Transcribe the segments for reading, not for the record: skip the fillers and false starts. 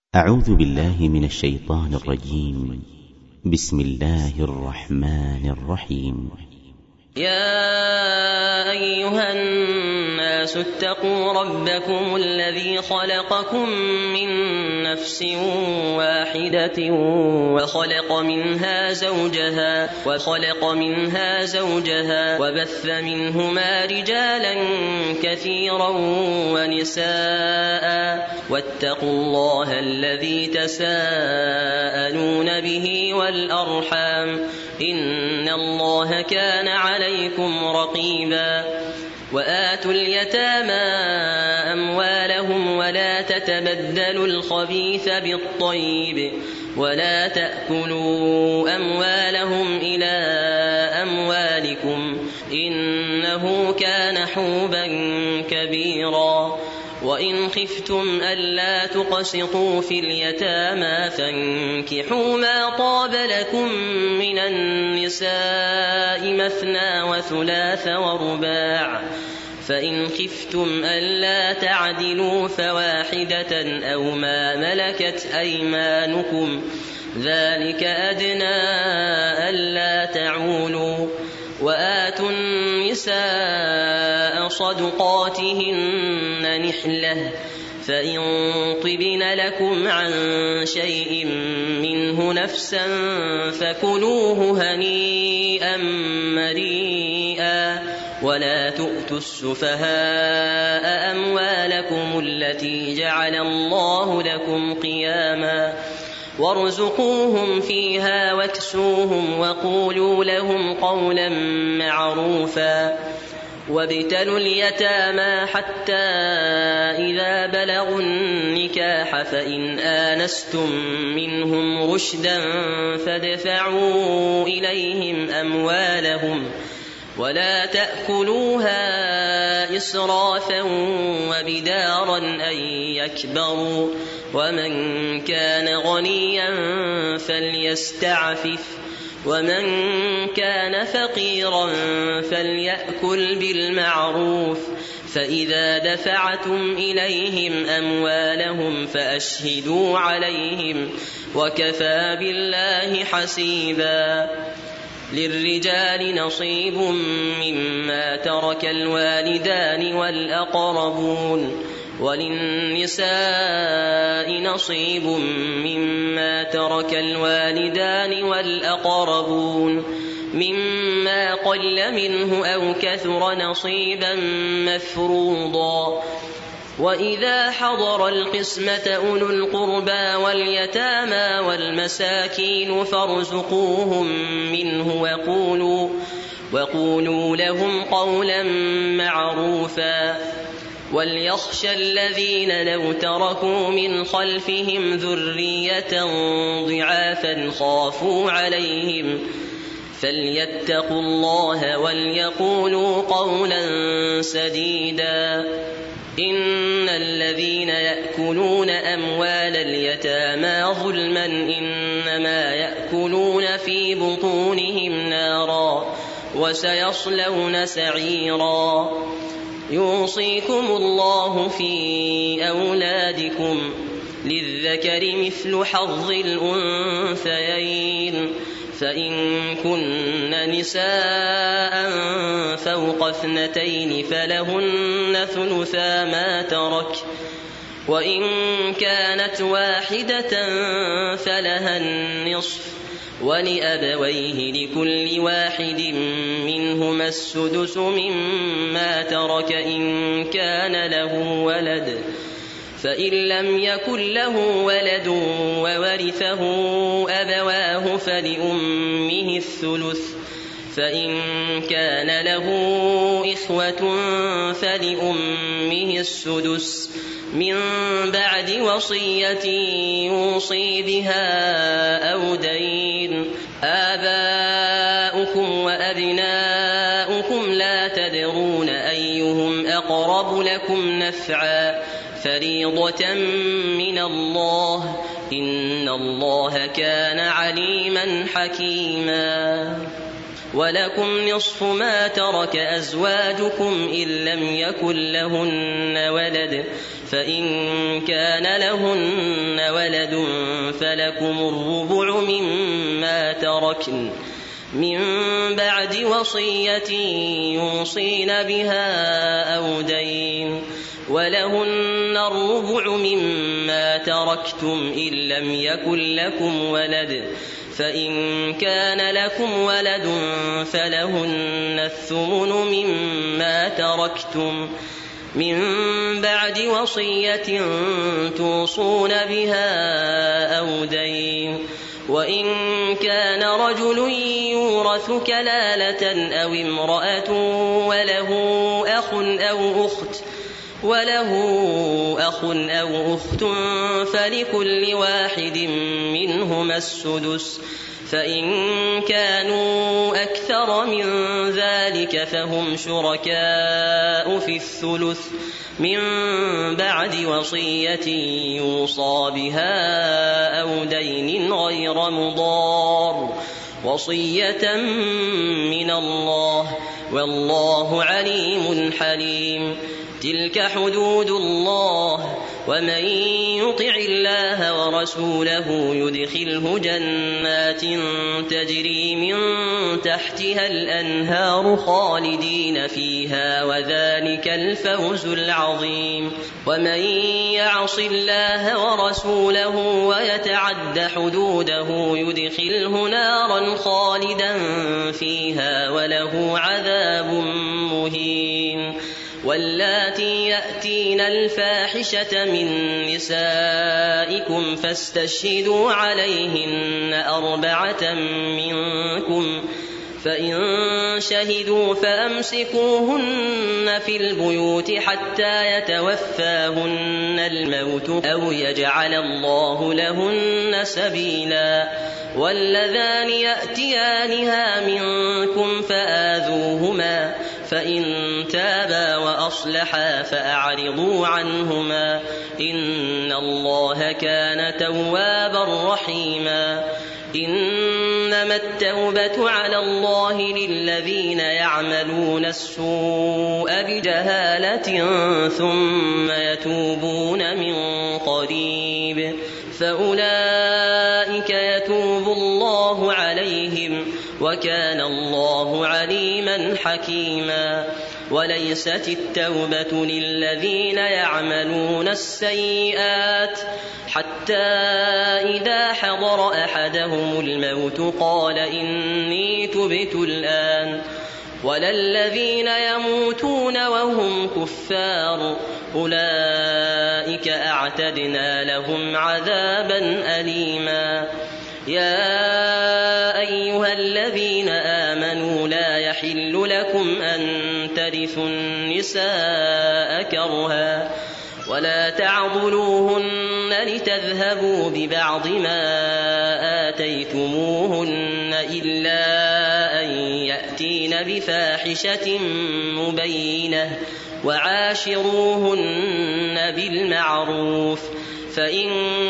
أعوذ بالله من الشيطان الرجيم. بسم الله الرحمن الرحيم. يا أيها الناس اتقوا ربكم الذي خلقكم من نفس واحدة وخلق منها زوجها وبث منهما رجالا كثيرا ونساء واتقوا الله الذي تساءلون به والأرحام إن الله كان عليكم رقيبا. وآتوا اليتامى أموالهم ولا تتبدلوا الخبيث بالطيب ولا تأكلوا أموالهم إلى أموالكم إنه كان حوبا كبيرا. وإن خفتم ألا تقسطوا في اليتامى فانكحوا ما طاب لكم من النساء مثنى وثلاث ورباع، فإن خفتم ألا تعدلوا فواحدة أو ما ملكت أيمانكم ذلك أدنى ألا تعولوا. وآتوا النساء صدقاتهن نحلة فإن طبن لكم عن شيء منه نفسا فكلوه هنيئا مريئا. ولا تؤتوا السفهاء أموالكم التي جعل الله لكم قياما وارزقوهم فيها واكسوهم وقولوا لهم قولا معروفا. وابتلوا اليتامى حتى إذا بلغوا النكاح فإن آنستم منهم رشدا فادفعوا إليهم أموالهم ولا تأكلوها إسرافا وبدارا أن يكبروا. ومن كان غنيا فليستعفف ومن كان فقيرا فليأكل بالمعروف. فإذا دفعتم إليهم أموالهم فأشهدوا عليهم وكفى بالله حسيبا. للرجال نصيب مما ترك الوالدان والأقربون وللنساء نصيب مما ترك الوالدان والأقربون مما قل منه أو كثر نصيبا مفروضا. وإذا حضر القسمة أولو القربى واليتامى والمساكين فارزقوهم منه وقولوا لهم قولا معروفا. وليخشى الذين لو تركوا من خلفهم ذرية ضعافا خافوا عليهم فليتقوا الله وليقولوا قولا سديدا. إن الذين يأكلون أموال اليتامى ظلما إنما يأكلون في بطونهم نارا وسيصلون سعيرا. يوصيكم الله في أولادكم للذكر مثل حظ الأنثيين فإن كن نساء فوق 2 فلهن ثلثا ما ترك وإن كانت واحدة فلها النصف ولأبويه لكل واحد منهما السدس مما ترك إن كان له ولد. فإن لم يكن له ولد وورثه أبواه فلأمه الثلث فإن كان له إخوة فلأمه السدس من بعد وصية يوصي بها أو دين. آباؤكم وأبناؤكم لا تدرون أيهم أقرب لكم نفعا فريضة من الله إن الله كان عليما حكيما. ولكم نصف ما ترك أزواجكم إن لم يكن لهن ولد فإن كان لهن ولد فلكم الربع مما تركن من بعد وصية يوصين بها أو دين ولهن الربع مما تركتم إن لم يكن لكم ولد فإن كان لكم ولد فلهن الثمن مما تركتم من بعد وصية توصون بها أو دين وإن كان رجل يورث كلالة أو امرأة وله أخ أو أخت فلكل واحد منهما السدس فإن كانوا أكثر من ذلك فهم شركاء في الثلث من بعد وصية يوصى بها أو دين غير مضار وصية من الله والله عليم حليم تلك حدود الله ومن يطع الله ورسوله يدخله جنات تجري من تحتها الأنهار خالدين فيها وذلك الفوز العظيم ومن يعص الله ورسوله ويتعد حدوده يدخله نارا خالدا فيها وله عذاب مهين واللاتي يأتين الفاحشة من نسائكم فاستشهدوا عليهن 4 منكم فإن شهدوا فأمسكوهن في البيوت حتى يتوفاهن الموت أو يجعل الله لهن سبيلا واللذان يأتيانها منكم فآذوهما فإن تابا وأصلحا فأعرضوا عنهما إن الله كان توابا رحيما إنما التوبة على الله للذين يعملون السوء بجهالة ثم يتوبون من قريب فأولئك يتوب الله عليهم وكان الله عليما حكيما وليست التوبة للذين يعملون السيئات حتى إذا حضر أحدهم الموت قال إني تبت الآن ولا الذين يموتون وهم كفار أولئك أعتدنا لهم عذابا أليما يا أيها الذين آمنوا لا يحل لكم أن ترثوا النساء كرها ولا تعضلوهن لتذهبوا ببعض ما آتيتموهن إلا أن يأتين بفاحشة مبينة وعاشروهن بالمعروف فإن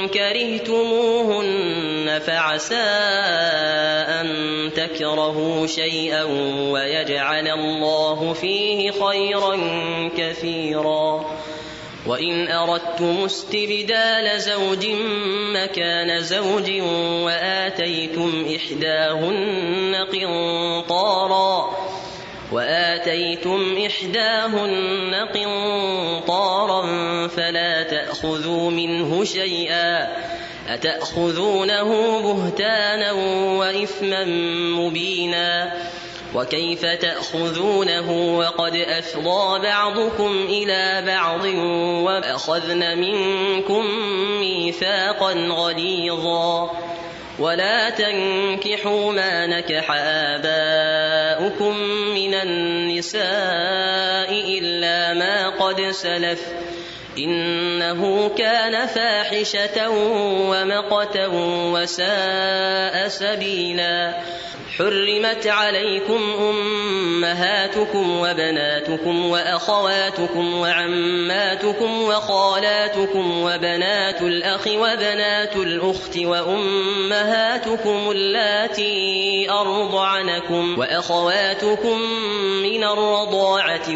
كرهتموهن فعسى أن تكرهوا شيئا ويجعل الله فيه خيرا كثيرا وإن أردتم استبدال زوج مكان زوج وآتيتم إحداهن قنطارا فلا تأخذوا منه شيئا أتأخذونه بهتانا وإثما مبينا وكيف تأخذونه وقد أفضى بعضكم إلى بعض وأخذن منكم ميثاقا غليظا ولا تنكحوا ما نكح آباؤكم من النساء إلا ما قد سلف إنه كان فاحشة ومقتا وساء سبيلا حرمت عليكم أمهاتكم وبناتكم وأخواتكم وعماتكم وخالاتكم وبنات الأخ وبنات الأخت وأمهاتكم اللاتي أرضعنكم وأخواتكم من الرضاعة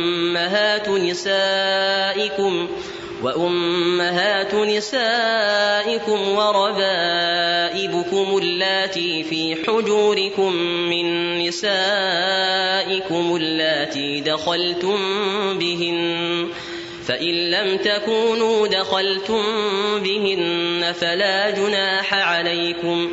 وأمهات نسائكم وربائبكم اللاتي في حجوركم من نسائكم اللاتي دخلتم بهن، فإن لم تكونوا دخلتم بهن فلا جناح عليكم،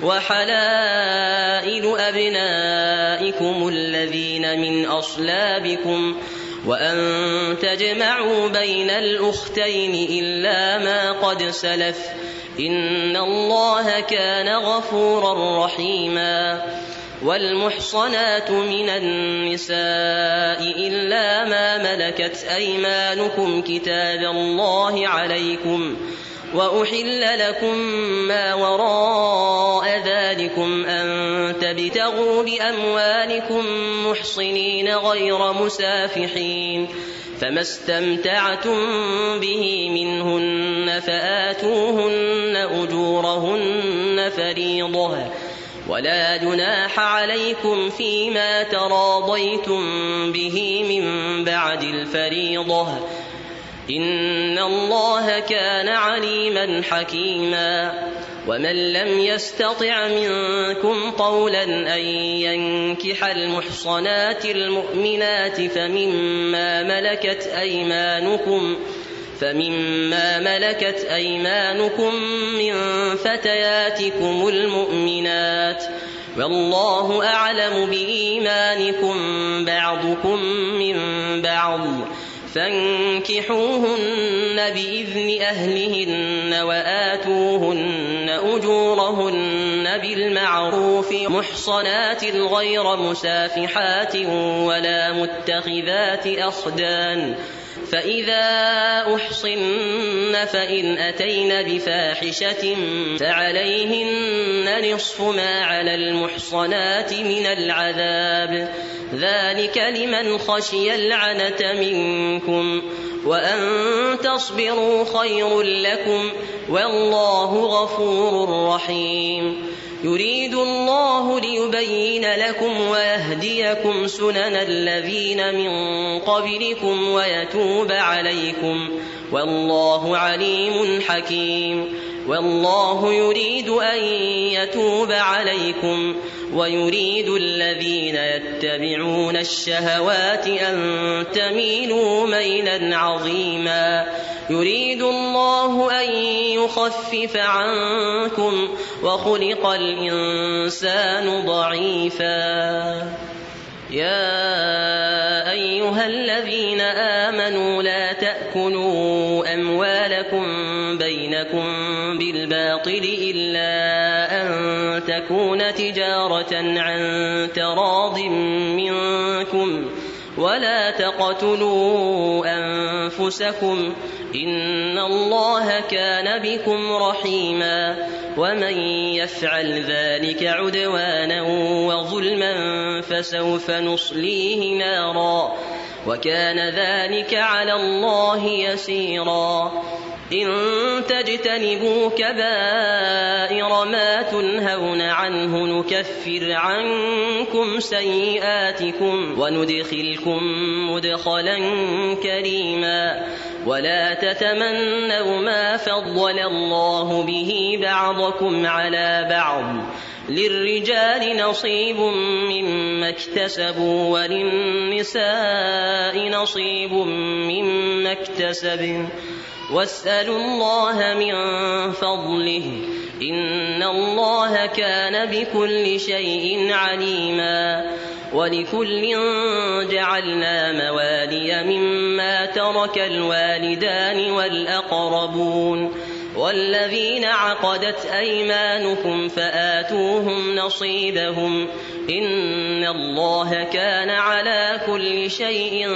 وحلائل أبنائكم الذين من أصلابكم، وأن تجمعوا بين الأختين إلا ما قد سلف، إن الله كان غفورا رحيما. والمحصنات من النساء إلا ما ملكت أيمانكم كتاب الله عليكم، وأحل لكم ما وراء ذلكم أن تبتغوا بأموالكم محصنين غير مسافحين، فما استمتعتم به منهن فآتوهن أجورهن فريضة، ولا جناح عليكم فيما تراضيتم به من بعد الفريضة، إن الله كان عليما حكيما. ومن لم يستطع منكم طولا أن ينكح المحصنات المؤمنات فمما ملكت أيمانكم من فتياتكم المؤمنات، والله أعلم بإيمانكم بعضكم من بعض، فانكحوهن بإذن أهلهن وآتوهن أجورهن بالمعروف محصنات غير مسافحات ولا متخذات أخدان، فإذا أحصن فإن أتين بفاحشة فعليهن نصف ما على المحصنات من العذاب، ذلك لمن خشي العنة منكم، وأن تصبروا خير لكم، والله غفور رحيم. يريد الله ليبين لكم ويهديكم سنن الذين من قبلكم ويتوب عليكم، والله عليم حكيم. والله يريد أن يتوب عليكم، ويريد الذين يتبعون الشهوات أن تميلوا ميلا عظيما. يريد الله أن يخفف عنكم، وخلق الإنسان ضعيفا. يا أيها الذين آمنوا لا تأكلوا أموالكم بينكم بالباطل إلا أن تكون تجارة عن تراض منكم، ولا تقتلوا أنفسكم، إن الله كان بكم رحيما. ومن يفعل ذلك عدوانا وظلما فسوف نصليه نارا، وكان ذلك على الله يسيرا. إن تجتنبوا كبائر ما تنهون عنه نكفر عنكم سيئاتكم وندخلكم مدخلا كريما. ولا تتمنوا ما فضل الله به بعضكم على بعض، للرجال نصيب مما اكتسبوا وللنساء نصيب مما اكتسبن، واسألوا الله من فضله، إن الله كان بكل شيء عليما. ولكل جعلنا موالي مما ترك الوالدان والأقربون، والذين عقدت أيمانكم فآتوهم نصيبهم، إن الله كان على كل شيء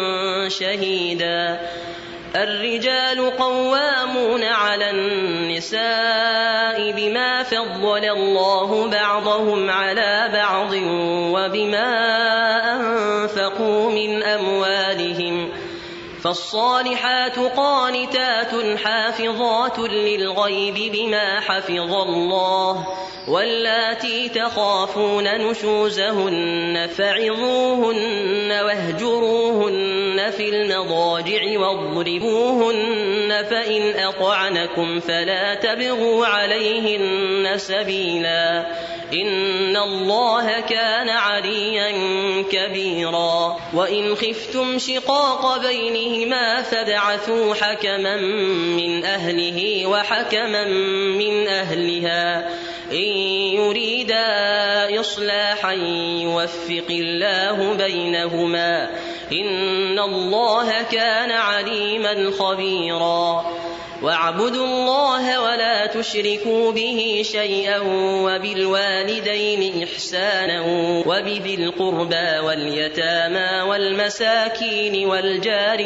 شهيدا. الرجال قوامون على النساء النساء بما فضل الله بعضهم على بعض وبما أنفقوا من أموالهم فالصالحات قانتات حافظات للغيب بما حفظ الله واللاتي تخافون نشوزهن فعظوهن واهجروهن في المضاجع واضربوهن فإن أطعنكم فلا تبغوا عليهن سبيلا إن الله كان عليا كبيرا وإن خفتم شقاق بينهما فابعثوا حكما من أهله وحكما من أهلها إن يريدا إصلاحا يوفق الله بينهما إن الله كان عليما خبيرا واعبدوا الله ولا تشركوا به شيئا وبالوالدين إحسانا وبذي القربى واليتامى والمساكين والجار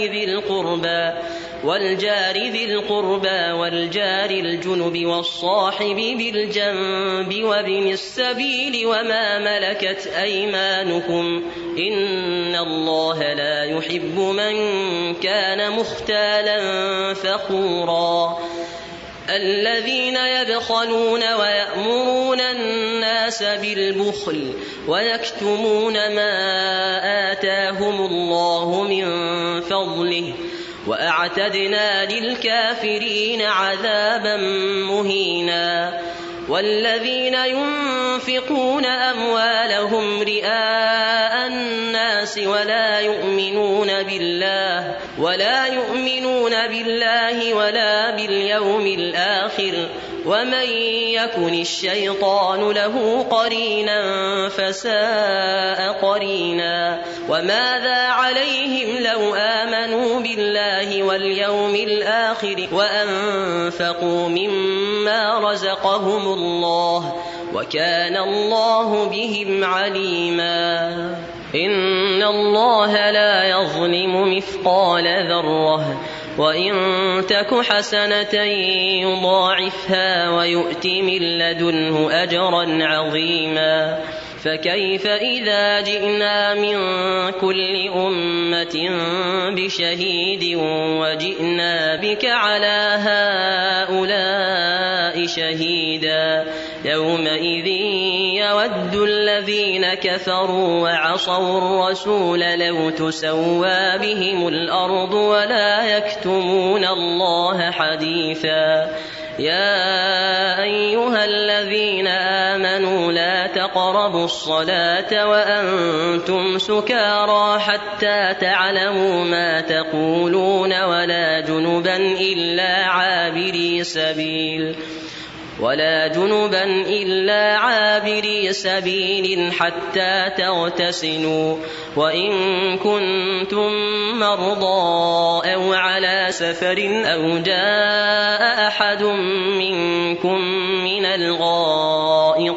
ذي القربى والجار الجنب والصاحب بالجنب وابن السبيل وما ملكت أيمانكم إن الله لا يحب من كان مختالا فخورا الذين يبخلون ويأمرون الناس بالبخل ويكتمون ما آتاهم الله من فضله وأعتدنا للكافرين عذابا مهينا والذين ينفقون أموالهم رئاء الناس ولا يؤمنون بالله ولا باليوم الآخر ومن يكن الشيطان له قرينا فساء قرينا وماذا عليهم لو آمنوا بالله واليوم الآخر وأنفقوا مما رزقهم الله وكان الله بهم عليما إن الله لا يظلم مثقال ذرة وإن تك حسنة يضاعفها ويؤت من لدنه أجرا عظيما فكيف إذا جئنا من كل أمة بشهيد وجئنا بك على هؤلاء شهيدا يومئذ يود الذين كفروا وعصوا الرسول لو تسوى بهم الأرض ولا يكتمون الله حديثا يا أيها الذين آمنوا لا تقربوا الصلاة وأنتم سكارى حتى تعلموا ما تقولون ولا جنبا إلا عابري سبيل حتى تغتسلوا وإن كنتم مرضى أو على سفر أو جاء أحد منكم من الغائط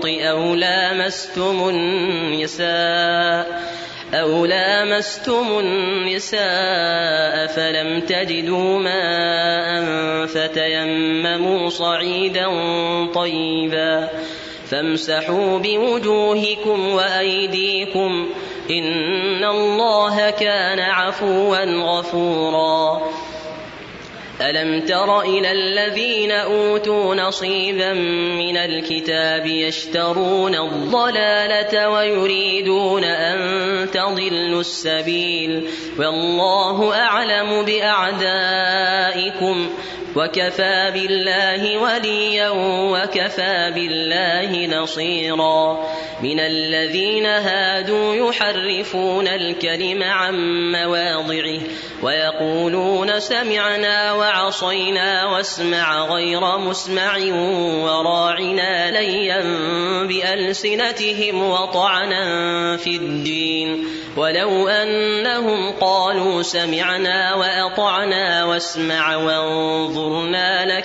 أو لامستم النساء فلم تجدوا ماء فتيمموا صعيدا طيبا فامسحوا بوجوهكم وأيديكم إن الله كان عفوا غفورا ألم تر إلى الذين أوتوا نصيبا من الكتاب يشترون الضلالة ويريدون أن تضلوا السبيل والله أعلم بأعدائكم وكفى بالله وليا وكفى بالله نصيرا من الذين هادوا يحرفون الكلم عن مواضعه ويقولون سمعنا وعصينا واسمع غير مسمع وراعنا ليا بألسنتهم وطعنا في الدين ولو أنهم قالوا سمعنا وأطعنا واسمع وانظرنا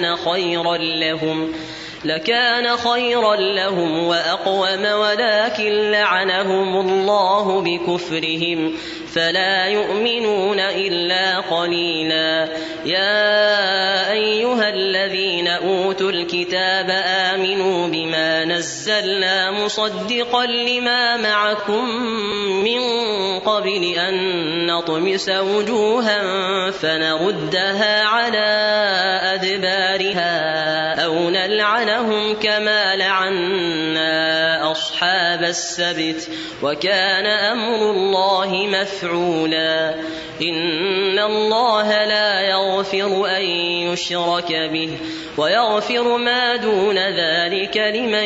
لكان خيرا لهم وأقوم ولكن لعنهم الله بكفرهم فلا يؤمنون إلا قليلا. يا أيها الذين أوتوا الكتاب آمنوا بما نزلنا مصدقا لما معكم من قبل أن نطمس وجوها فنردها على أدبارها أو نلعنهم كما لعنا أصحاب السبت وكان أمر الله مفعولا. إن الله لا يغفر أن يشرك به ويغفر ما دون ذلك لمن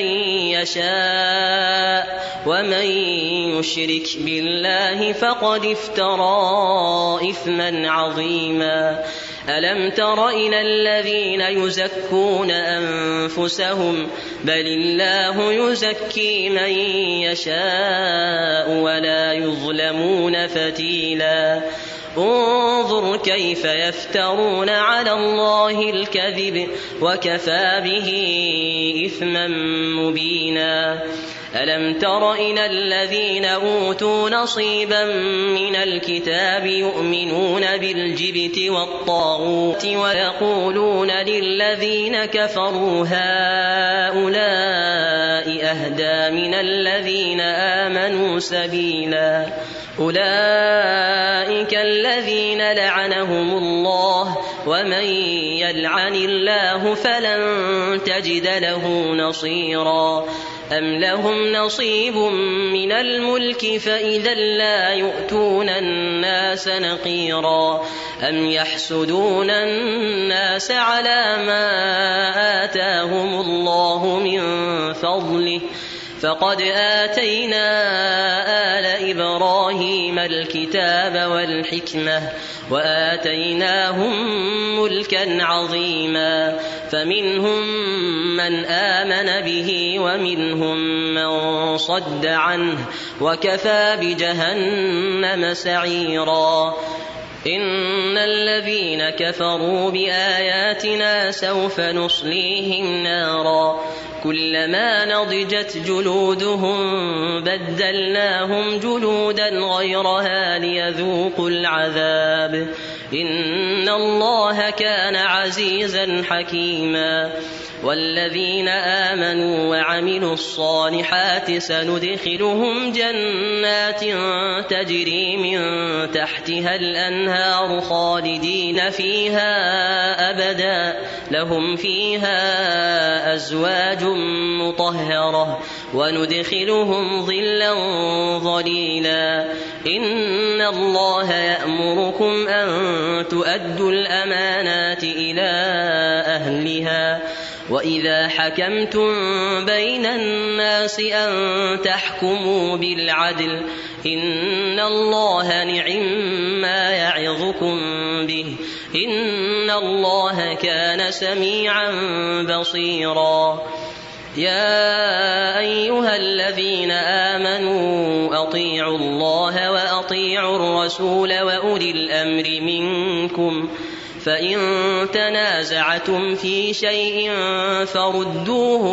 يشاء ومن يشرك بالله فقد افترى إثما عظيما. ألم تر إلى الذين يزكون أنفسهم بل الله يزكي من يشاء ولا يظلمون فتيلا. انظر كيف يفترون على الله الكذب وكفى به إثما مبينا. ألم تر إلى الذين أوتوا نصيبا من الكتاب يؤمنون بالجبت والطاغوت ويقولون للذين كفروا هؤلاء أهدى من الذين آمنوا سبيلا. أولئك الذين لعنهم الله ومن يلعن الله فلن تجد له نصيرا. أم لهم نصيب من الملك فإذا لا يؤتون الناس نقيرا. أم يحسدون الناس على ما آتاهم الله من فضله فقد آتينا آل إبراهيم الكتاب والحكمة وآتيناهم ملكا عظيما. فمنهم من آمن به ومنهم من صد عنه وكفى بجهنم سعيرا. إن الذين كفروا بآياتنا سوف نصليهم نارا كلما نضجت جلودهم بدلناهم جلودا غيرها ليذوقوا العذاب إن الله كان عزيزا حكيما. والذين آمنوا وعملوا الصالحات سندخلهم جنات تجري من تحتها الأنهار خالدين فيها أبدا لهم فيها أزواج مطهرة وندخلهم ظلا ظليلا. إن الله يأمركم أن تؤدوا الأمانات إلى أهلها وإذا حكمتم بين الناس أن تحكموا بالعدل إن الله نعما يعظكم به إن الله كان سميعا بصيرا. يا أيها الذين آمنوا أطيعوا الله وأطيعوا الرسول وأولي الأمر منكم فإن تنازعتم في شيء فردوه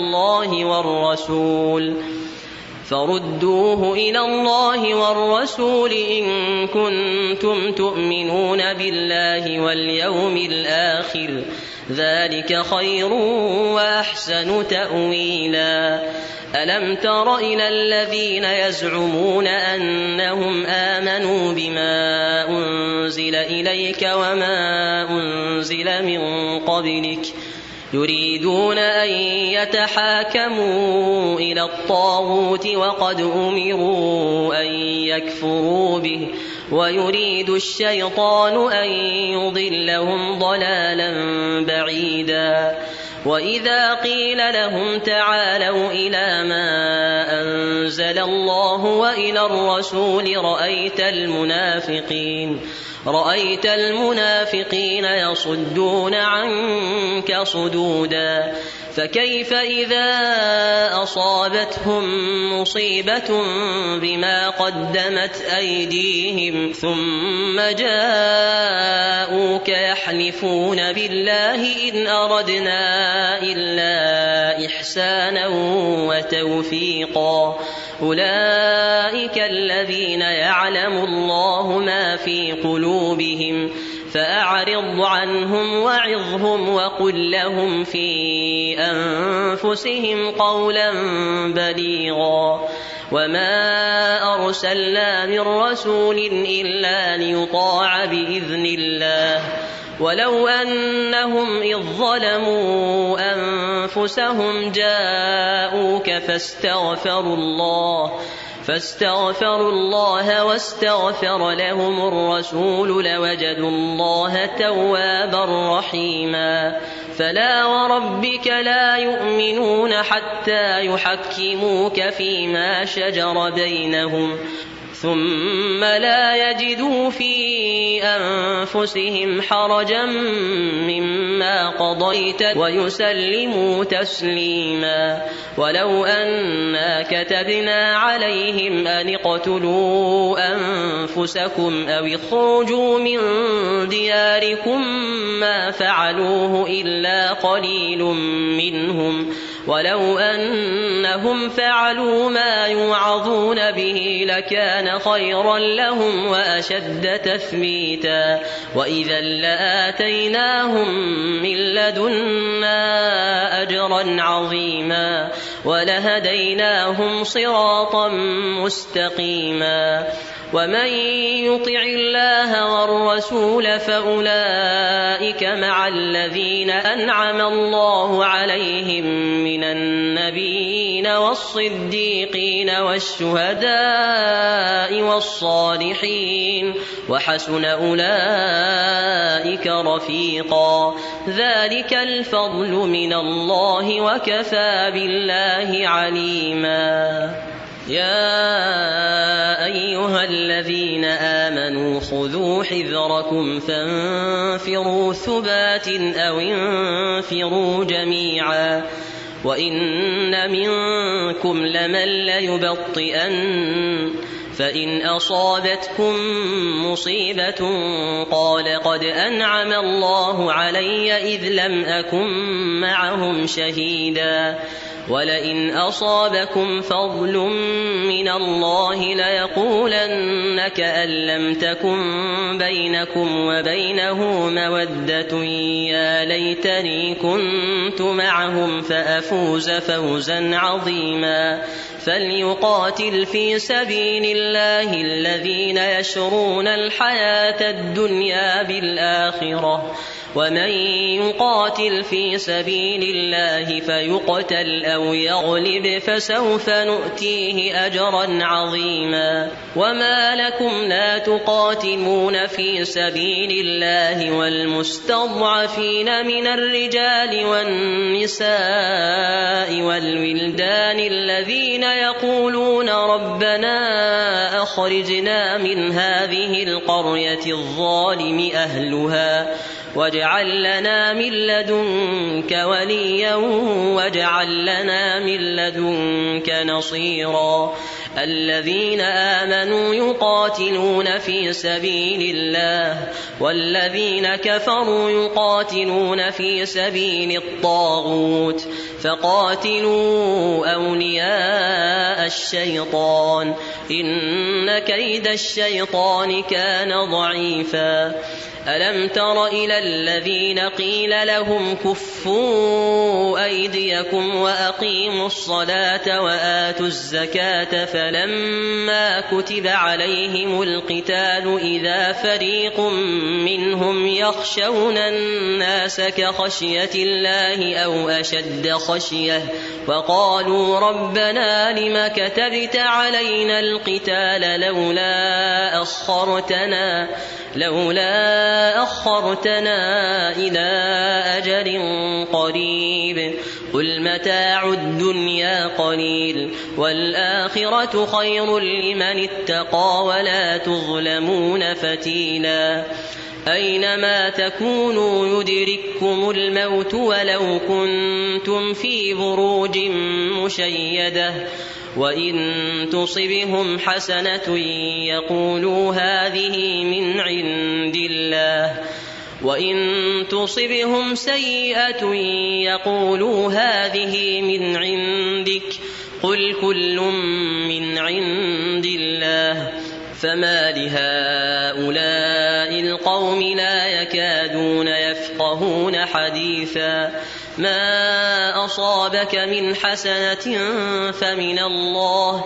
إلى الله والرسول إن كنتم تؤمنون بالله واليوم الآخر ذلك خير وأحسن تأويلا. ألم تر إلى الذين يزعمون أنهم آمنوا بما أنزل إليك وما أنزل من قبلك يريدون أن يتحاكموا إلى الطاغوت وقد أمروا أن يكفروا به ويريد الشيطان أن يضلهم ضلالا بعيدا. وإذا قيل لهم تعالوا إلى ما أنزل الله وإلى الرسول رأيت المنافقين يصدون عنك صدودا. فكيف إذا أصابتهم مصيبة بما قدمت أيديهم ثم جاءوك يحلفون بالله إن أردنا إلا إحسانا وتوفيقا. أولئك الذين يعلم الله ما في قلوبهم فأعرض عنهم وعظهم وقل لهم في أنفسهم قولا بليغا. وما أرسلنا من رسول إلا ليطاع بإذن الله ولو أنهم إذ ظلموا أنفسهم جاءوك فاستغفروا الله واستغفر لهم الرسول لوجدوا الله توابا رحيما. فلا وربك لا يؤمنون حتى يحكموك فيما شجر بينهم ثم لا يجدوا في أنفسهم حرجا مما قضيت ويسلموا تسليما. ولو أنا كتبنا عليهم أن اقتلوا أنفسكم أو اخرجوا من دياركم ما فعلوه إلا قليل منهم ولو أنهم فعلوا ما يوعظون به لكان خيرا لهم وأشد تثبيتا. وإذا لآتيناهم من لدنا أجرا عظيما ولهديناهم صراطا مستقيما. ومن يطع الله والرسول فأولئك مع الذين أنعم الله عليهم من النبيين والصديقين والشهداء والصالحين وحسن أولئك رفيقا. ذلك الفضل من الله وكفى بالله عليما. يا أيها الذين آمنوا خذوا حذركم فانفروا ثبات أو انفروا جميعا. وإن منكم لمن ليبطئن فإن أصابتكم مصيبة قال قد أنعم الله علي إذ لم أكن معهم شهيدا. ولئن أصابكم فضل من الله ليقولن كأن لم تكن بينكم وبينه مودة يا ليتني كنت معهم فأفوز فوزا عظيما. فليقاتل في سبيل الله الذين يشرون الحياة الدنيا بالآخرة ومن يقاتل في سبيل الله فيقتل أو يغلب فسوف نؤتيه أجرا عظيما. وما لكم لا تقاتلون في سبيل الله والمستضعفين من الرجال والنساء والولدان الذين يقولون ربنا أخرجنا من هذه القرية الظالم أهلها واجعل لنا من لدنك وليا واجعل لنا من لدنك نصيرا. الذين آمنوا يقاتلون في سبيل الله والذين كفروا يقاتلون في سبيل الطاغوت فقاتلوا أولياء الشيطان إن كيد الشيطان كان ضعيفا. ألم تر إلى الذين قيل لهم كفوا أيديكم وأقيموا الصلاة وآتوا الزكاة فلما كتب عليهم القتال إذا فريق منهم يخشون الناس كخشية الله أو أشد خشية وقالوا ربنا لم كتبت علينا القتال لولا أخرتنا إلى أجل قريب قل متاع الدنيا قليل والآخرة خير لمن اتقى ولا تظلمون فتيلا. أينما تكونوا يدرككم الموت ولو كنتم في بروج مشيدة وإن تصبهم حسنة يقولوا هذه من عند الله وإن تصبهم سيئة يقولوا هذه من عندك قل كل من عند الله فما لهؤلاء القوم لا يكادون يفقهون حديثا ما أصابك من حسنة فمن الله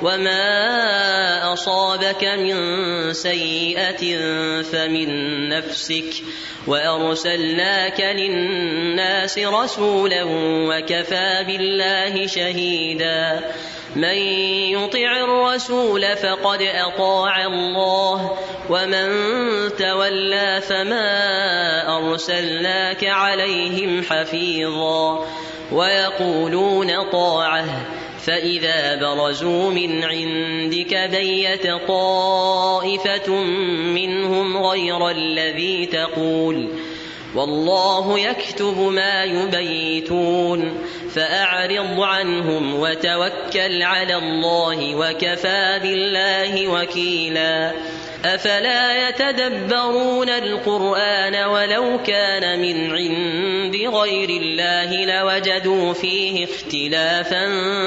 وما أصابك من سيئة فمن نفسك وأرسلناك للناس رسولا وكفى بالله شهيدا من يطع الرسول فقد أطاع الله ومن تولى فما أرسلناك عليهم حفيظا ويقولون طاعة فإذا برزوا من عندك بيت طائفة منهم غير الذي تقول والله يكتب ما يبيتون فأعرض عنهم وتوكل على الله وكفى بالله وكيلا أفلا يتدبرون القرآن ولو كان من عند غير الله لوجدوا فيه اختلافا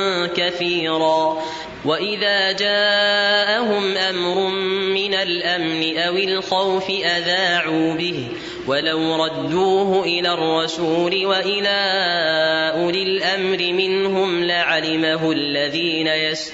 كثيرا وإذا جاءهم أمر من الأمن أو الخوف أذاعوا به ولو ردوه إلى الرسول وإلى أولي الأمر منهم لعلمه الذين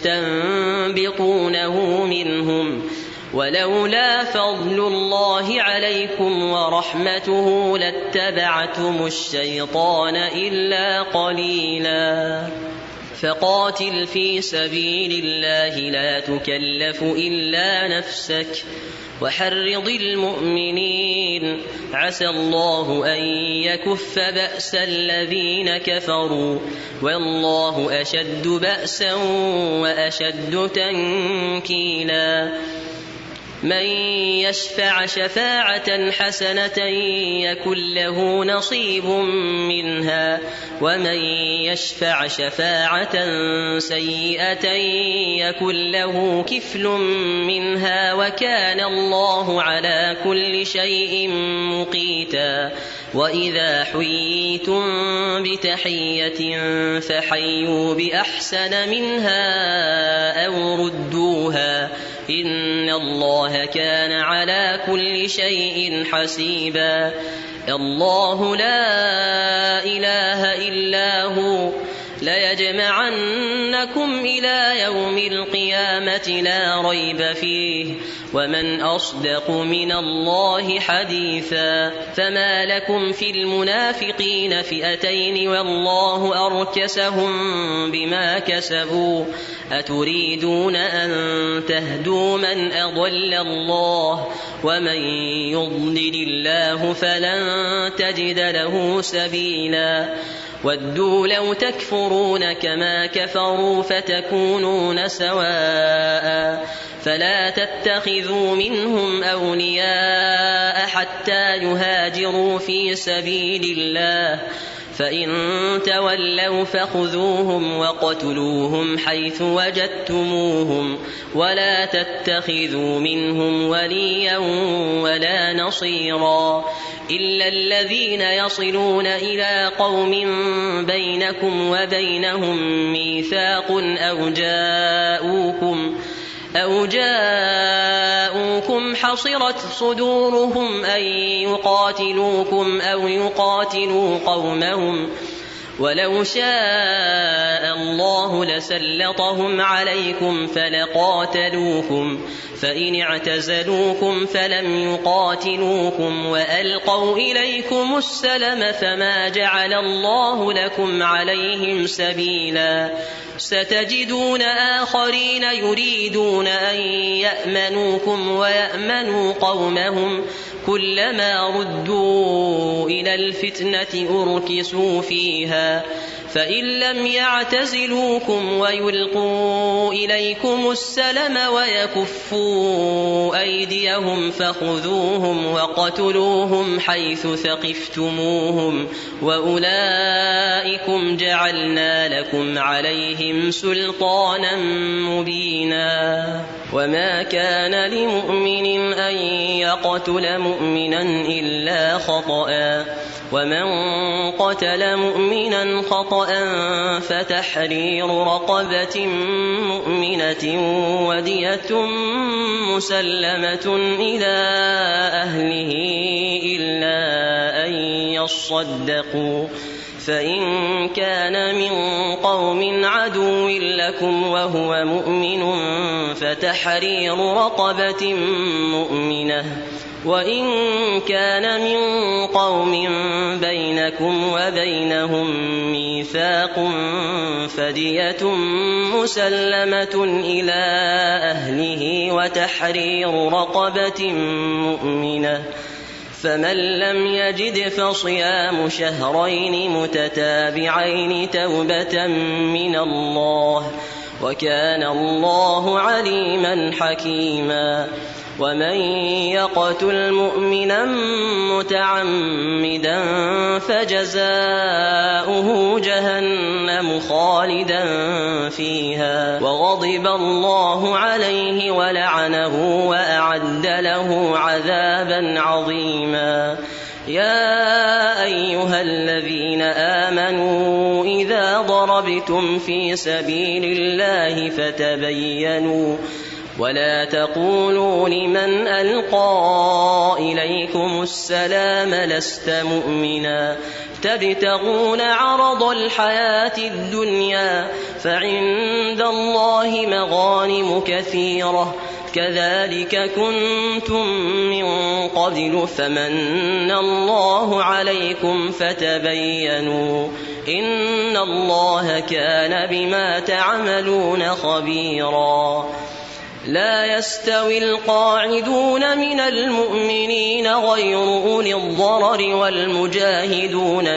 يستنبطونه منهم ولولا فضل الله عليكم ورحمته لاتبعتم الشيطان إلا قليلا فقاتل في سبيل الله لا تكلف إلا نفسك وحرض المؤمنين عسى الله أن يكف بأس الذين كفروا والله أشد بأسا وأشد تنكيلا من يشفع شفاعة حسنة يكن له نصيب منها ومن يشفع شفاعة سيئة يكن له كفل منها وكان الله على كل شيء مقيتا وإذا حييتم بتحية فحيوا بأحسن منها أو ردوها إن الله كان على كل شيء حسيبا الله لا إله إلا هو ليجمعنكم إلى يوم القيامة لا ريب فيه ومن أصدق من الله حديثا فما لكم في المنافقين فئتين والله أركسهم بما كسبوا أتريدون أن تهدوا من أضل الله ومن يضلل الله فلن تجد له سبيلا ودوا لو تكفرون كما كفروا فتكونون سواء فلا تتخذوا منهم أولياء حتى يهاجروا في سبيل الله فإن تولوا فخذوهم وقتلوهم حيث وجدتموهم ولا تتخذوا منهم وليا ولا نصيرا إلا الذين يصلون إلى قوم بينكم وبينهم ميثاق أو جاءوكم حصرت صدورهم أن يقاتلوكم أو يقاتلوا قومهم ولو شاء الله لسلطهم عليكم فلقاتلوكم فإن اعتزلوكم فلم يقاتلوكم وألقوا إليكم السلم فما جعل الله لكم عليهم سبيلا ستجدون آخرين يريدون أن يأمنوكم ويأمنوا قومهم كلما ردوا إلى الفتنة أركسوا فيها فإن لم يعتزلوكم ويلقوا إليكم السلم ويكفوا أيديهم فخذوهم وقتلوهم حيث ثقفتموهم وأولئكم جعلنا لكم عليهم سلطانا مبينا وما كان لمؤمن أن يقتل مؤمنا إلا خطأ ومن قتل مؤمنا خطأ فتحرير رقبة مؤمنة ودية مسلمة إلى أهله إلا أن يصدقوا فإن كان من قوم عدو لكم وهو مؤمن فتحرير رقبة مؤمنة وإن كان من قوم بينكم وبينهم ميثاق فدية مسلمة إلى أهله وتحرير رقبة مؤمنة فمن لم يجد فصيام شهرين متتابعين توبة من الله وكان الله عليما حكيما ومن يقتل مؤمنا متعمدا فجزاؤه جهنم خالدا فيها وغضب الله عليه ولعنه وأعد له عذابا عظيما يا أيها الذين آمنوا إذا ضربتم في سبيل الله فتبينوا ولا تقولوا لمن ألقى إليكم السلام لست مؤمنا تبتغون عرض الحياة الدنيا فعند الله مغانم كثيرة كذلك كنتم من قبل فمن الله عليكم فتبينوا إن الله كان بما تعملون خبيرا لا يستوي القاعدون من المؤمنين غير أولي الضرر والمجاهدون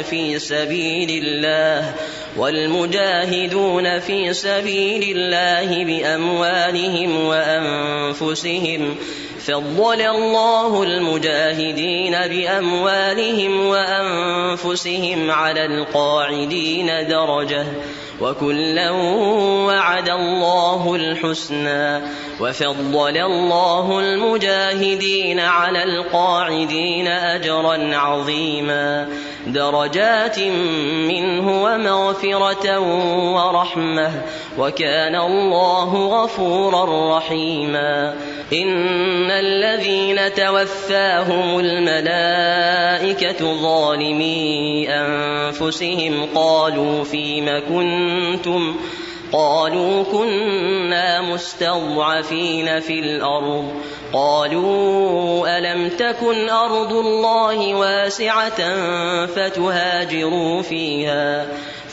في سبيل الله بأموالهم وأنفسهم فضل الله المجاهدين بأموالهم وأنفسهم على القاعدين درجة وكلا وعد الله الحسنى وفضل الله المجاهدين على القاعدين أجرا عظيما درجات منه ومغفرة ورحمة وكان الله غفورا رحيما إن الذين توفاهم الملائكة ظالمي أنفسهم قالوا فيم كنتم قالوا كنا مستضعفين في الأرض قالوا ألم تكن أرض الله واسعة فتهاجروا فيها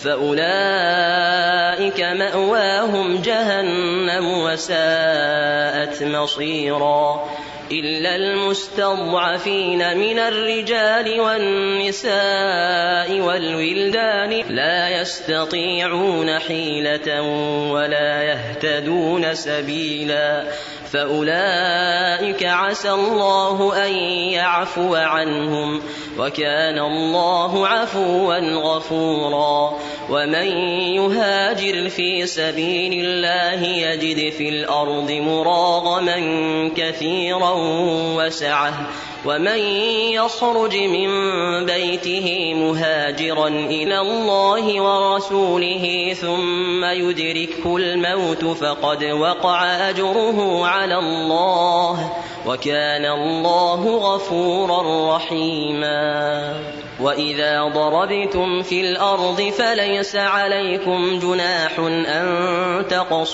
فأولئك مأواهم جهنم وساءت مصيرا إلا المستضعفين من الرجال والنساء والولدان لا يستطيعون حيلة ولا يهتدون سبيلا فأولئك عسى الله أن يعفو عنهم وكان الله عفوا غفورا ومن يهاجر في سبيل الله يجد في الأرض مراغما كثيرا وسعة ومن يخرج من بيته مهاجرا إلى الله ورسوله ثم يدركه الموت فقد وقع أجره على الله وكان الله غفورا رحيما وإذا ضربتم في الأرض فليس عليكم جناح أن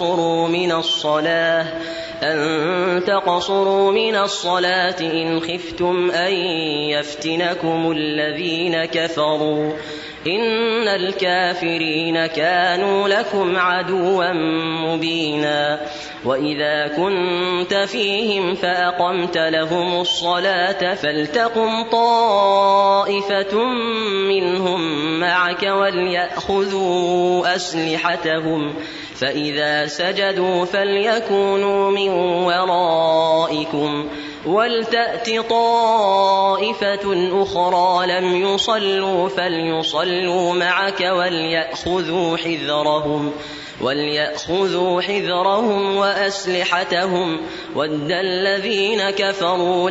تقصروا من الصلاة إن خفتم أن يفتنكم الذين كفروا إن الكافرين كانوا لكم عدوا مبينا وإذا كنت فيهم فأقمت لهم الصلاة فلتقم طائفة منهم معك وليأخذوا أسلحتهم فإذا سجدوا فليكونوا من ورائكم ولتأت طائفة أخرى لم يصلوا فليصلوا معك وليأخذوا حذرهم وأسلحتهم ود الذين كفروا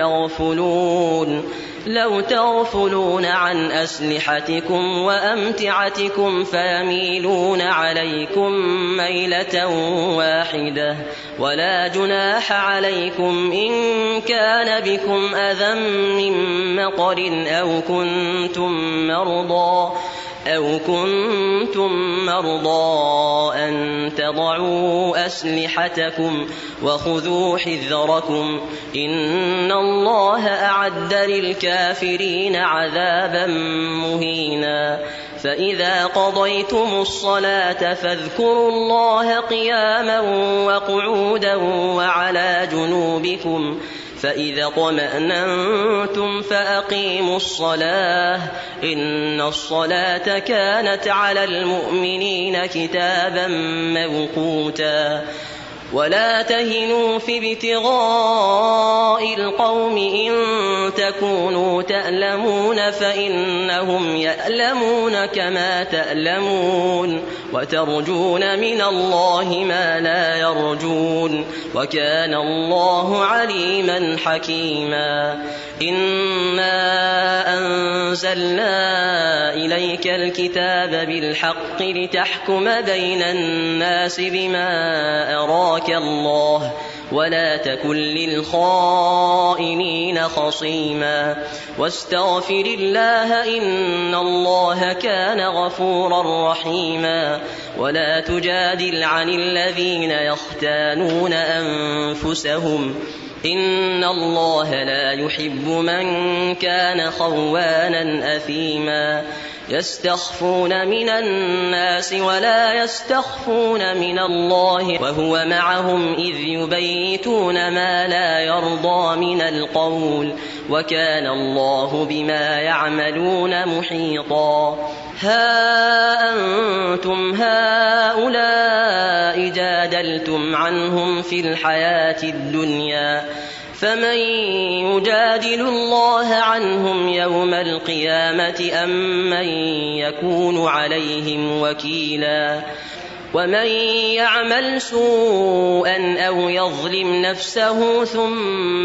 لو تغفلون عن أسلحتكم وأمتعتكم فيميلون عليكم ميلة واحدة ولا جناح عليكم إن كان بكم أذى من مطر أو كنتم مرضى أن تضعوا أسلحتكم وخذوا حذركم إن الله أعد للكافرين عذابا مهينا فإذا قضيتم الصلاة فاذكروا الله قياما وقعودا وعلى جنوبكم فإذا اطمأننتم فأقيموا الصلاة إن الصلاة كانت على المؤمنين كتابا موقوتا ولا تهنوا في ابتغاء القوم إن تكونوا تألمون فإنهم يألمون كما تألمون وترجون من الله ما لا يرجون وكان الله عليما حكيما إنا أنزلنا إليك الكتاب بالحق لتحكم بين الناس بما أراك الله ولا تكن للخائنين خصيما واستغفر الله إن الله كان غفورا رحيما ولا تجادل عن الذين يختانون أنفسهم إن الله لا يحب من كان خوانا أثيما يستخفون من الناس ولا يستخفون من الله وهو معهم إذ يبيتون ما لا يرضى من القول وكان الله بما يعملون محيطا ها أنتم هؤلاء جادلتم عنهم في الحياة الدنيا فمن يجادل الله عنهم يوم القيامة أم من يكون عليهم وكيلا ومن يعمل سوءا أو يظلم نفسه ثم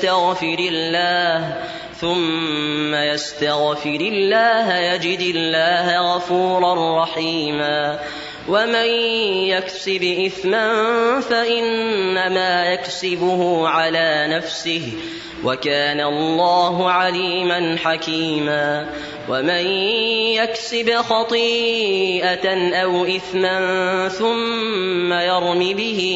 يستغفر الله يجد الله غفورا رحيما ومن يكسب إثما فإنما يكسبه على نفسه وكان الله عليما حكيما ومن يكسب خطيئة أو إثما ثم يرم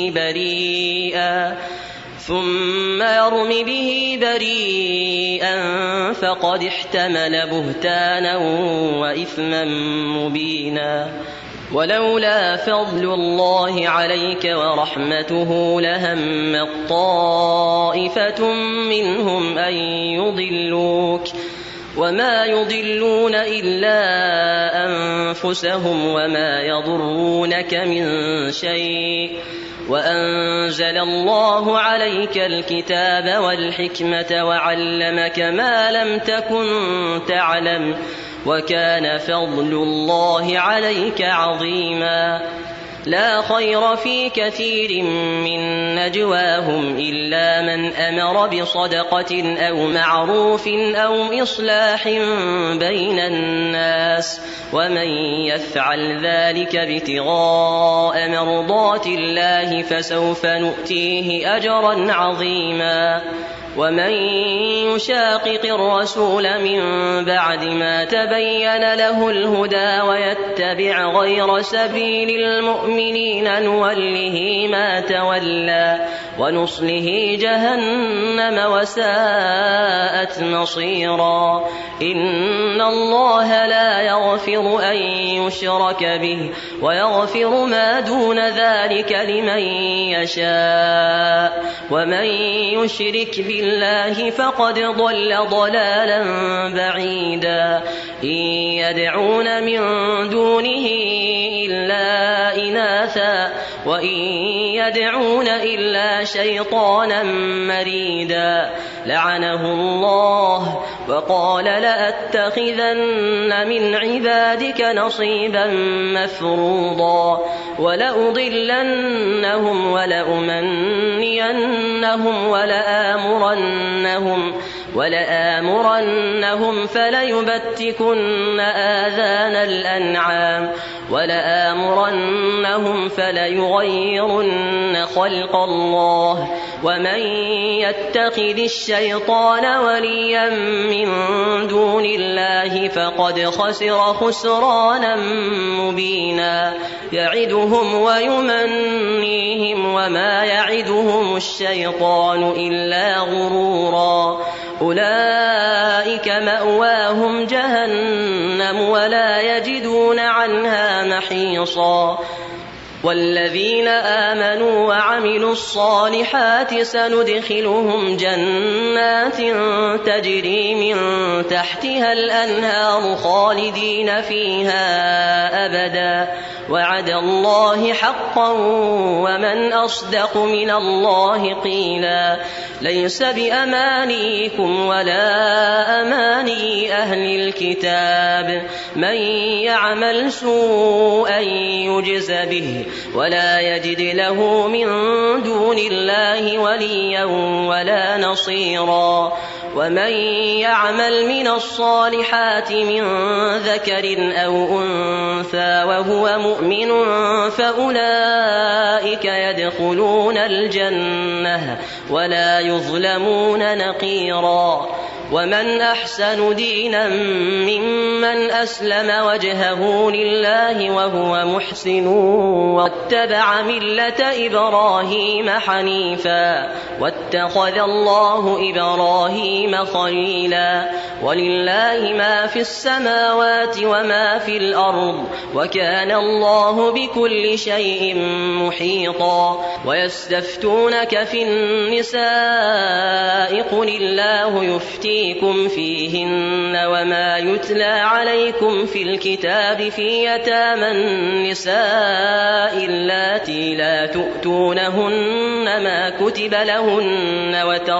به بريئا فقد احتمل بهتانا وإثما مبينا ولولا فضل الله عليك ورحمته لهمت طائفة منهم أن يضلوك وما يضلون إلا أنفسهم وما يضرونك من شيء وأنزل الله عليك الكتاب والحكمة وعلمك ما لم تكن تعلم وكان فضل الله عليك عظيما لا خير في كثير من نجواهم إلا من أمر بصدقة أو معروف أو إصلاح بين الناس ومن يفعل ذلك ابتغاء مرضات الله فسوف نؤتيه أجرا عظيما ومن يشاقق الرسول من بعد ما تبين له الهدى ويتبع غير سبيل المؤمنين نوله ما تولى ونصله جهنم وساءت مصيرا. إن الله لا يغفر أن يشرك به ويغفر ما دون ذلك لمن يشاء ومن يشرك بالله فقد ضل ضلالا بعيدا. إن يدعون من دونه إلا إناثا وإن يدعون إلا شيطانا مريدا لعنه الله وقال لأتخذن من عبادك نصيبا مفروضا ولأضلنهم ولأمنينهم ولآمرنهم فليبتكن آذان الأنعام ولآمرنهم فليغيرن خلق الله ومن يتخذ الشيطان وليا من دون الله فقد خسر خسرانا مبينا. يعدهم ويمنيهم وما يعدهم الشيطان إلا غرورا. أولئك مأواهم جهنم ولا يجدون عنها محيصا. والذين آمنوا وعملوا الصالحات سندخلهم جنات تجري من تحتها الأنهار خالدين فيها أبدا وعد الله حقا ومن أصدق من الله قيلا. ليس بأمانيكم ولا أماني أهل الكتاب من يعمل سوءا يجز به ولا يجد له من دون الله وليا ولا نصيرا. ومن يعمل من الصالحات من ذكر أو أنثى وهو مؤمن فأولئك يدخلون الجنة ولا يظلمون نقيرا. ومن أحسن دينا ممن أسلم وجهه لله وهو محسن واتبع ملة إبراهيم حنيفا واتخذ الله إبراهيم خليلا. ولله ما في السماوات وما في الأرض وكان الله بكل شيء محيطا. ويستفتونك في النساء قل الله يفتيكم فيهن وما يتلى عليكم في الكتاب في يتامى النساء اللاتي لا تؤتونهن ما كتب لهن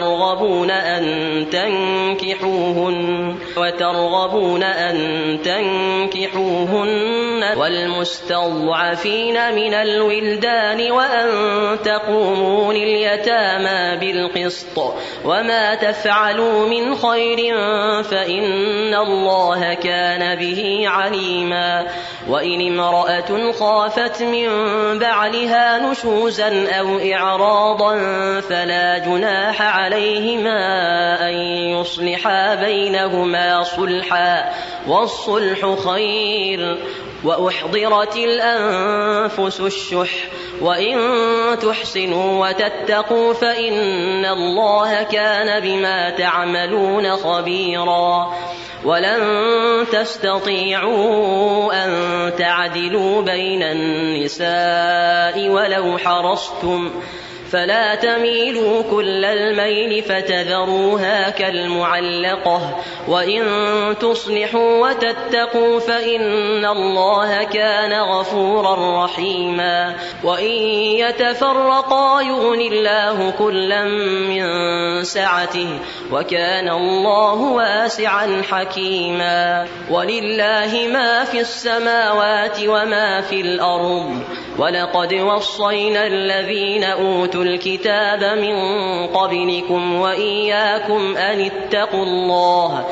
وترغبون أن تنكحوهن والمستضعفين من الولدان وأن تقوموا لليتامى بالقسط وما تفعلوا من خير فإن الله كان به عليما. وإن امرأة خافت من بعلها نشوزا أو إعراضا فلا جناح عليهما أن يصلحا بينهما صلحا والصلح خير. وأحضرت الأنفس الشح وإن تحسنوا وتتقوا فإن الله كان بما تعملون خبيرا. ولن تستطيعوا أن تعدلوا بين النساء ولو حرصتم فلا تميلوا كل الميل فتذروها كالمعلقة. وإن تصلحوا وتتقوا فإن الله كان غفورا رحيما. وإن يتفرقا يغن الله كلا من سعته وكان الله واسعا حكيما. ولله ما في السماوات وما في الأرض ولقد وصينا الذين أوتوا الكتاب من قبلكم وإياكم أن اتقوا الله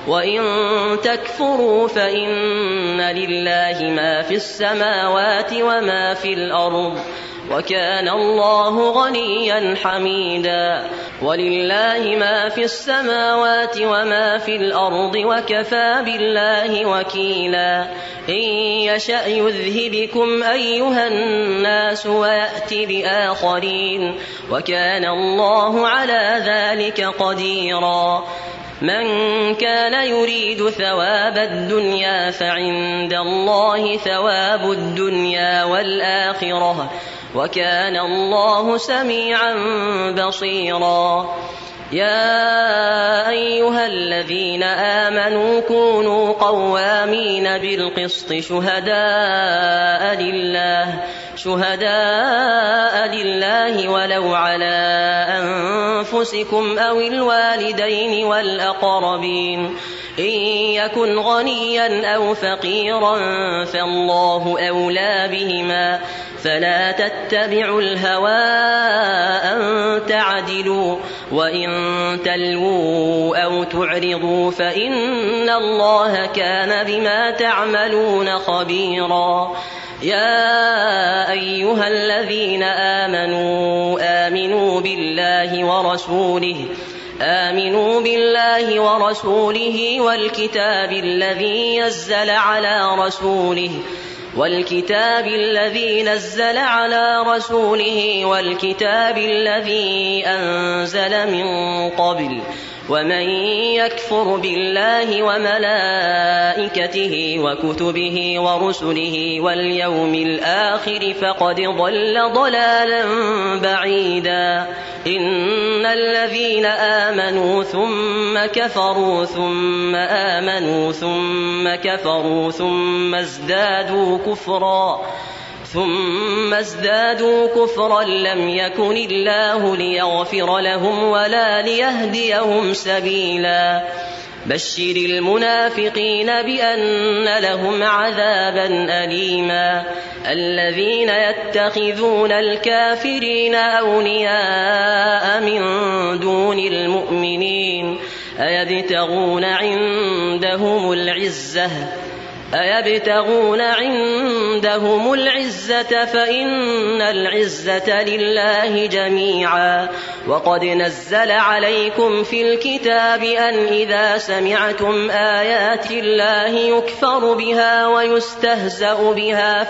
وإن تكفروا فإن لله ما في السماوات وما في الأرض وكان الله غنيا حميدا ولله ما في السماوات وما في الأرض وكفى بالله وكيلا إن يشأ يذهبكم أيها الناس ويأتي بآخرين وكان الله على ذلك قديرا من كان يريد ثواب الدنيا فعند الله ثواب الدنيا والآخرة وكان الله سميعا بصيرا يا أيها الذين آمنوا كونوا قوامين بالقسط شهداء لله ولو على أنفسكم أو الوالدين والأقربين إن يكن غنيا أو فقيرا فالله أولى بهما فلا تتبعوا الهوى أن تعدلوا وإن تلووا أو تعرضوا فإن الله كان بما تعملون خبيرا يا أيها الذين آمنوا بالله ورسوله والكتاب الذي نزل على رسوله والكتاب الذي أنزل من قبل ومن يكفر بالله وملائكته وكتبه ورسله واليوم الآخر فقد ضل ضلالا بعيدا إن الذين آمنوا ثم كفروا ثم آمنوا ثم كفروا ثم ازدادوا كفرا لم يكن الله ليغفر لهم ولا ليهديهم سبيلا بشر المنافقين بأن لهم عذابا أليما الذين يتخذون الكافرين أولياء من دون المؤمنين أيبتغون عندهم العزة فإن العزة لله جميعا وقد نزل عليكم في الكتاب أن إذا سمعتم آيات الله يكفر بها ويستهزأ بها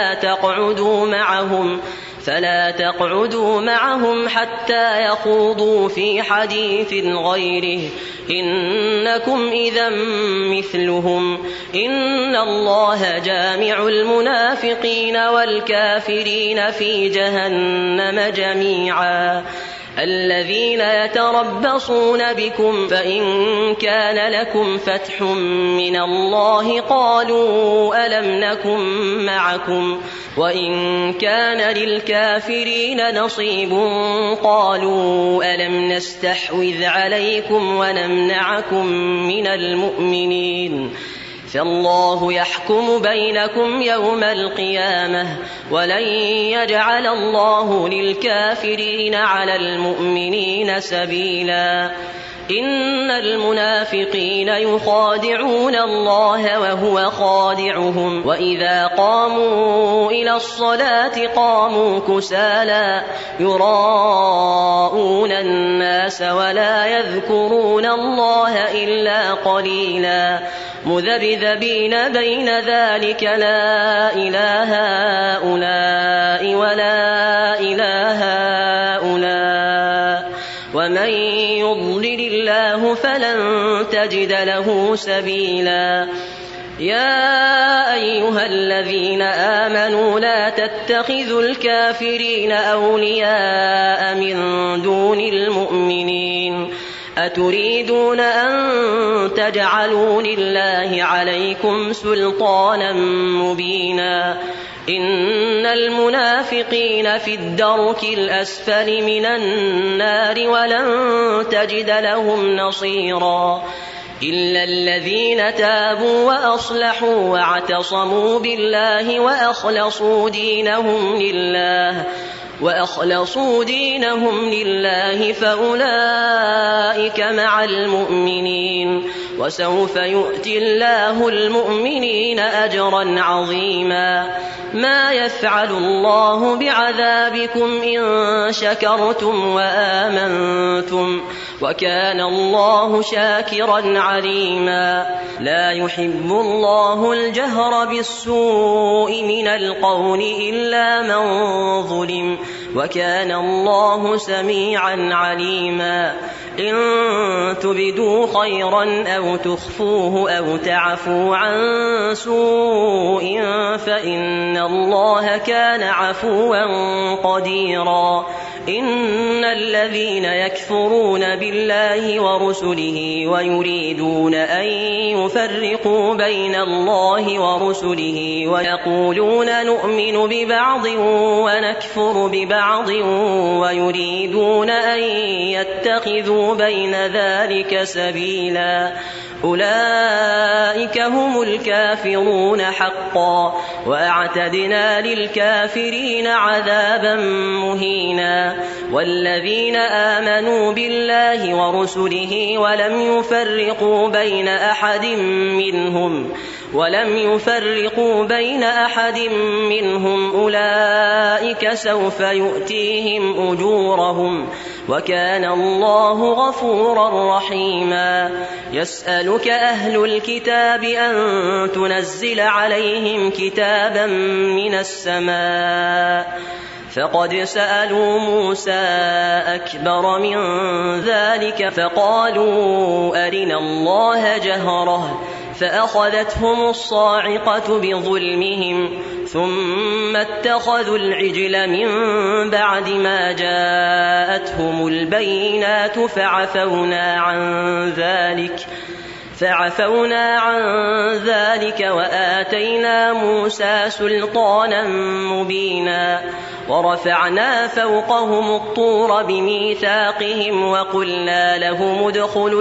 فلا تقعدوا معهم حتى يخوضوا في حديث غيره إنكم إذا مثلهم إن الله جامع المنافقين والكافرين في جهنم جميعا الذين يتربصون بكم فإن كان لكم فتح من الله قالوا ألم نكن معكم وإن كان للكافرين نصيب قالوا ألم نستحوذ عليكم ونمنعكم من المؤمنين فالله يحكم بينكم يوم القيامة ولن يجعل الله للكافرين على المؤمنين سبيلا إن المنافقين يخادعون الله وهو خادعهم وإذا قاموا إلى الصلاة قاموا كسالى يراءون الناس ولا يذكرون الله إلا قليلا مذبذبين بين ذلك لا إله هؤلاء ولا إله هؤلاء ومن يضلل الله فلن تجد له سبيلا يا أيها الذين آمنوا لا تتخذوا الكافرين أولياء من دون المؤمنين أتريدون أن تجعلوا لله عليكم سلطانا مبينا إن المنافقين في الدرك الأسفل من النار ولن تجد لهم نصيرا إلا الذين تابوا وأصلحوا واعتصموا بالله وأخلصوا دينهم لله فأولئك مع المؤمنين وسوف يؤتي الله المؤمنين أجرا عظيما. ما يفعل الله بعذابكم إن شكرتم وآمنتم وكان الله شاكرا عليما. لا يحب الله الجهر بالسوء من القول إلا من ظلم وكان الله سميعا عليما. إن تبدوا خيرا أو تخفوه أو تعفوا عن سوء فإن الله كان عفوا قديرا. إن الذين يكفرون بالله ورسله ويريدون أن يفرقوا بين الله ورسله ويقولون نؤمن ببعض ونكفر ببعض ويريدون أن يتخذوا بين ذلك سبيلا أولئك هم الكافرون حقا وأعتدنا للكافرين عذابا مهينا. والذين آمنوا بالله ورسله ولم يفرقوا بين أحد منهم أولئك سوف يؤتيهم أجورهم وكان الله غفورا رحيما. يسألك أهل الكتاب أن تنزل عليهم كتابا من السماء فقد سألوا موسى أكبر من ذلك فقالوا أرنا الله جهرة فأخذتهم الصاعقة بظلمهم ثم اتخذوا العجل من بعد ما جاءتهم البينات فعفونا عن ذلك وآتينا موسى سلطانا مبينا. ورفعنا فوقهم الطور بميثاقهم وقلنا لهم ادخلوا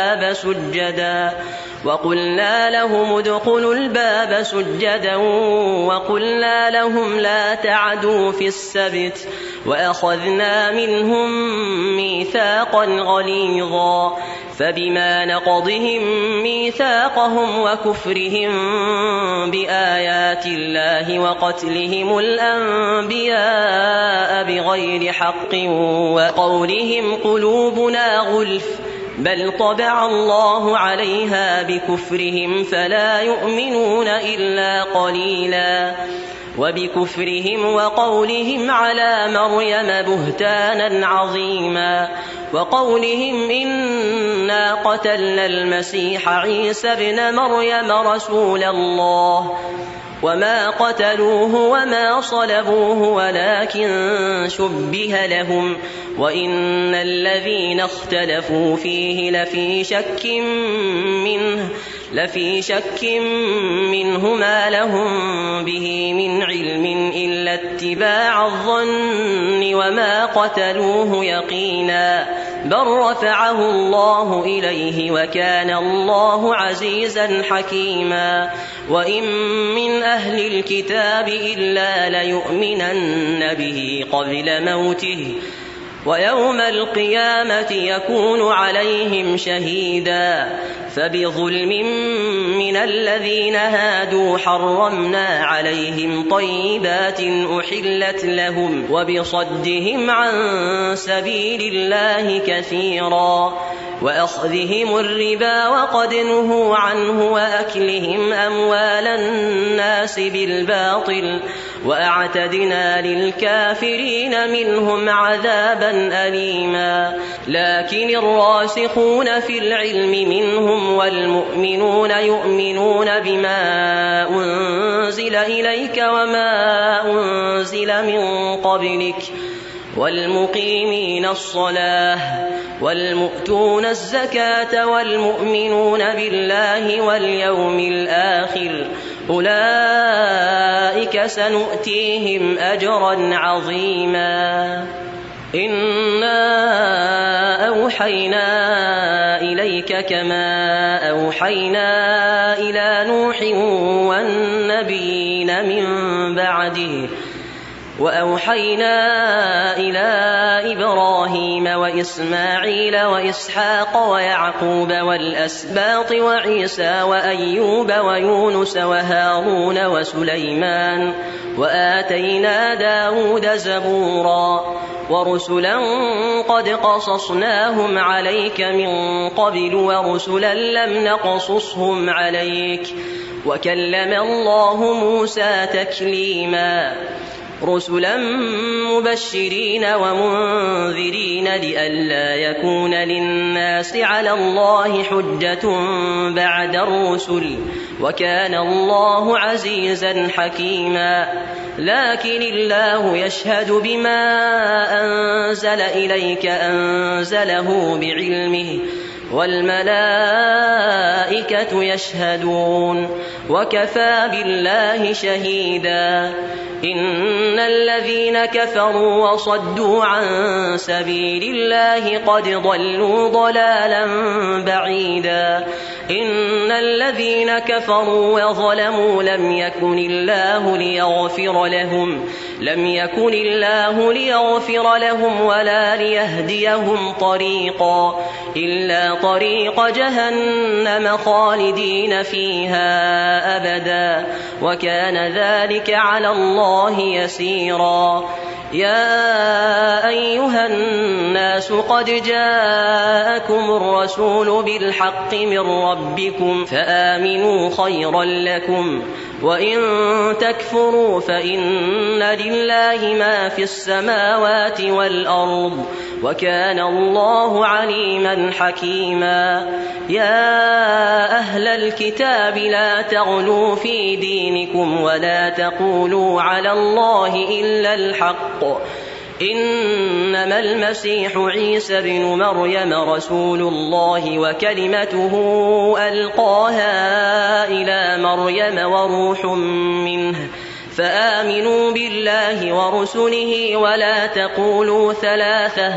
الباب سجدا وقلنا لهم لا تعدوا في السبت وأخذنا منهم ميثاقا غليظا. فبما نقضهم ميثاقهم وكفرهم بآيات الله وقتلهم الأنبياء بغير حق وقولهم قلوبنا غلف بل طبع الله عليها بكفرهم فلا يؤمنون إلا قليلا. وبكفرهم وقولهم على مريم بهتانا عظيما وقولهم إنا قتلنا المسيح عيسى ابن مريم رسول الله وما قتلوه وما صلبوه ولكن شبه لهم وإن الذين اختلفوا فيه لفي شك منه ما لهم به من علم إلا اتباع الظن وما قتلوه يقينا بل رفعه الله إليه وكان الله عزيزا حكيما. وإن من أهل الكتاب إلا ليؤمنن به قبل موته ويوم القيامة يكون عليهم شهيدا. فبظلم من الذين هادوا حرمنا عليهم طيبات أحلت لهم وبصدهم عن سبيل الله كثيرا وأخذهم الربا وقد نهوا عنه وأكلهم أموال الناس بالباطل وأعتدنا للكافرين منهم عذابا أليما. لكن الراسخون في العلم منهم والمؤمنون يؤمنون بما أنزل إليك وما أنزل من قبلك والمقيمين الصلاة والمؤتون الزكاة والمؤمنون بالله واليوم الآخر أولئك سنؤتيهم أجرا عظيما. إنا أوحينا إليك كما أوحينا إلى نوح والنبيين من بعده وأوحينا إلى إبراهيم وإسماعيل وإسحاق ويعقوب والأسباط وعيسى وأيوب ويونس وهارون وسليمان وآتينا داود زبورا ورسلا قد قصصناهم عليك من قبل ورسلا لم نقصصهم عليك وكلم الله موسى تكليما رسلا مبشرين ومنذرين لئلا يكون للناس على الله حجة بعد الرسل وكان الله عزيزا حكيما لكن الله يشهد بما أنزل إليك أنزله بعلمه والملائكة يشهدون وكفى بالله شهيدا إن الذين كفروا وصدوا عن سبيل الله قد ضلوا ضلالا بعيدا إن الذين كفروا وظلموا لم يكن الله ليغفر لهم ولا ليهديهم طريقا إلا طريق جهنم خالدين فيها أبدا وكان ذلك على الله يسيرا يا أيها الناس قد جاءكم الرسول بالحق من ربكم فآمنوا خيرا لكم وإن تكفروا فإن لله ما في السماوات والأرض وكان الله عليما حكيما يا أهل الكتاب لا تغلوا في دينكم ولا تقولوا على الله إلا الحق إنما المسيح عيسى بن مريم رسول الله وكلمته ألقاها إلى مريم وروح منه فآمنوا بالله ورسله ولا تقولوا ثلاثة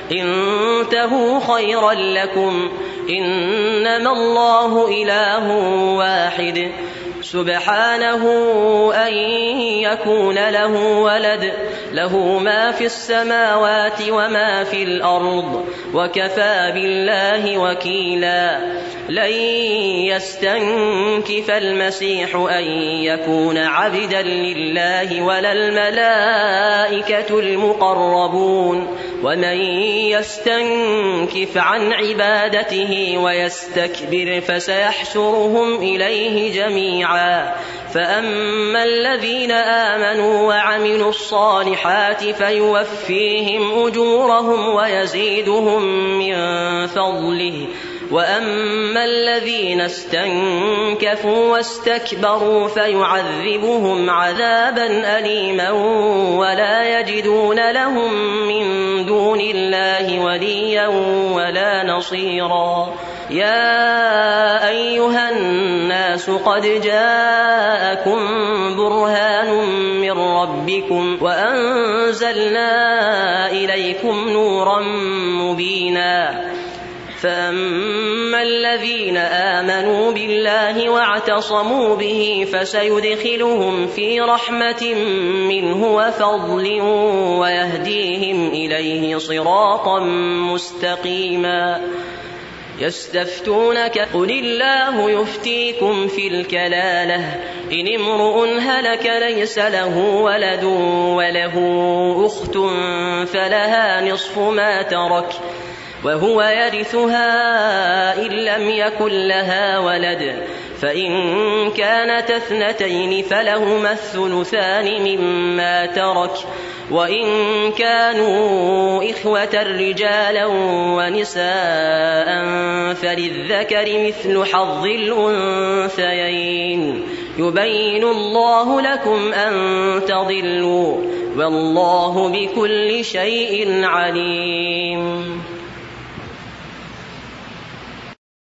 انتهوا خيرا لكم إنما الله إله واحد سبحانه أن يكون له ولد له ما في السماوات وما في الأرض وكفى بالله وكيلا لن يستنكف المسيح أن يكون عبدا لله ولا الملائكة المقربون ومن يستنكف عن عبادته ويستكبر فسيحشرهم إليه جميعا فأما الذين آمنوا وعملوا الصالحات فيوفيهم أجورهم ويزيدهم من فضله وأما الذين استنكفوا واستكبروا فيعذبهم عذابا أليما ولا يجدون لهم من دون الله وليا ولا نصيرا يا أيها الناس قد جاءكم برهان من ربكم وأنزلنا إليكم نورا مبينا فأما الذين آمنوا بالله واعتصموا به فسيدخلهم في رحمة منه وفضل ويهديهم إليه صراطا مستقيما يستفتونك قل الله يفتيكم في الكلالة إن امرؤ هلك ليس له ولد وله أخت فلها نصف ما ترك وهو يرثها إن لم يكن لها ولد فإن كانت اثنتين فلهما الثلثان مما ترك وإن كانوا إخوة رجالا ونساء فللذكر مثل حظ الأنثيين يبين الله لكم أن تضلوا والله بكل شيء عليم.